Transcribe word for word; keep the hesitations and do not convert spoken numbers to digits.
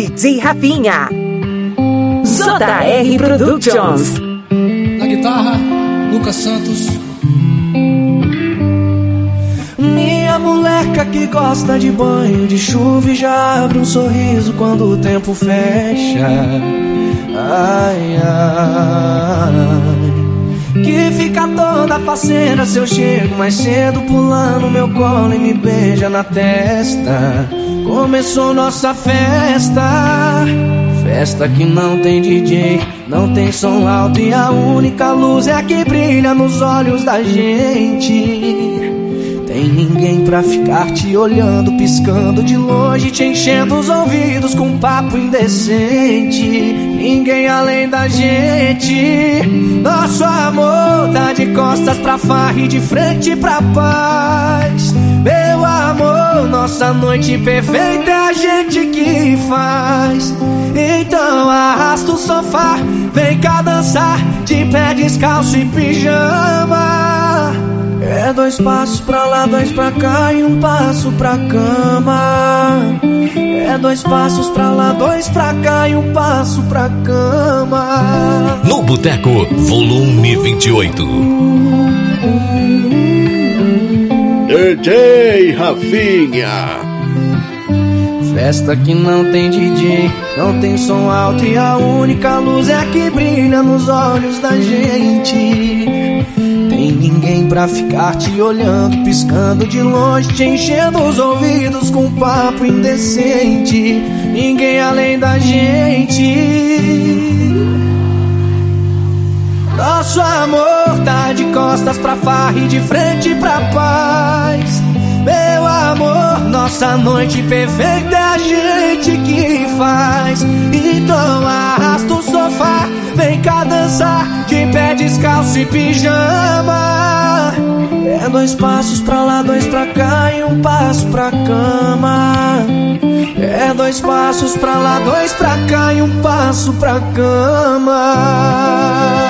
D J Rafinha. J R Productions. Na guitarra, Lucas Santos. Minha moleca que gosta de banho de chuva e já abre um sorriso quando o tempo fecha. Ai, ai. Que fica toda faceira se eu chego mais cedo, pulando meu colo e me beija na testa. Começou nossa festa, festa que não tem D J, não tem som alto e a única luz é a que brilha nos olhos da gente. Tem ninguém pra ficar te olhando, piscando de longe, te enchendo os ouvidos com papo indecente. Ninguém além da gente. Nosso amor tá de costas pra farra e de frente pra paz. Meu amor, nossa noite perfeita é a gente que faz. Então arrasta o sofá, vem cá dançar, de pé descalço e pijama. É dois passos pra lá, dois pra cá e um passo pra cama. É dois passos pra lá, dois pra cá e um passo pra cama. No Boteco, volume vinte e oito. D J Rafinha. Festa que não tem D J, não tem som alto e a única luz é a que brilha nos olhos da gente. Tem ninguém pra ficar te olhando, piscando de longe, te enchendo os ouvidos com papo indecente. Ninguém além da gente. Nosso amor tá de costas pra farra e de frente pra paz. Meu amor, nossa noite perfeita é a gente que faz. Então arrasta o sofá, vem cá dançar, de pé descalço e pijama. É dois passos pra lá, dois pra cá e um passo pra cama. É dois passos pra lá, dois pra cá e um passo pra cama.